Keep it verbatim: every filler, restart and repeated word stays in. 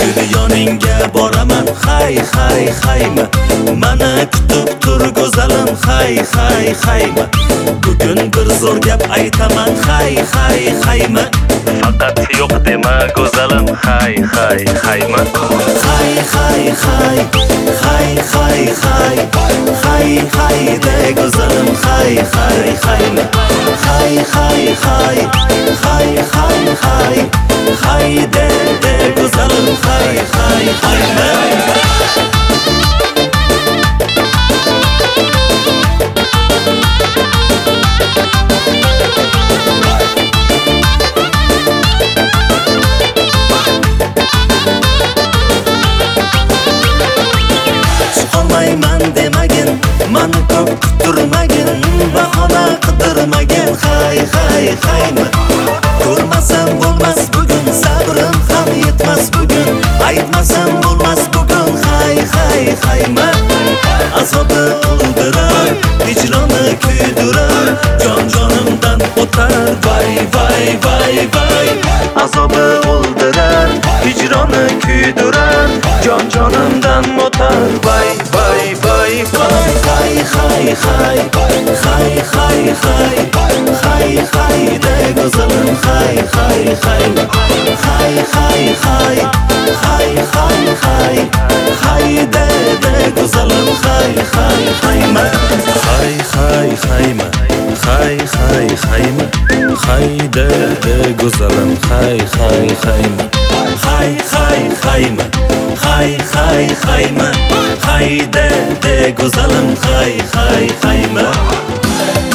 bugun yoningga boraman hay hay hayma mana kutib tur go'zalim hay hay hayma bugun bir zo'r gap aytaman hay hay hayma faqat yo'q dema go'zalim hay hay hayma hay hay hay hay hay hay hay hay de go'zalim hay hay hayma hay hay hay hay hay hay hay de de go'zalim hay hay hayma Olmayman demagin, mani ko'p kuturmagin, bahona qidirmagin, hay hay hayma ko'rmasam bo'lmas bugun, sabrim ham yetmas bugun, aytmasam bo'lmas bugun, hay hay hayma azobi o'ldirar, hijroni kuydirar, jon jonimdan o'tar, vay vay vay vay azobi o'ldirar, hijroni kuydirar, jon jonimdan o'tar, vay vay vay vay hay hay hay hay hay hay hay hay de go'zalim hay hay hayma hay hay hay hay hay hay hay de de go'zalim hay hay hayma hay hay hayma hay hay hayma hay de de go'zalim hay hay hayma hay hay hayma hay hay hayma hay de de go'zalim hay hay hayma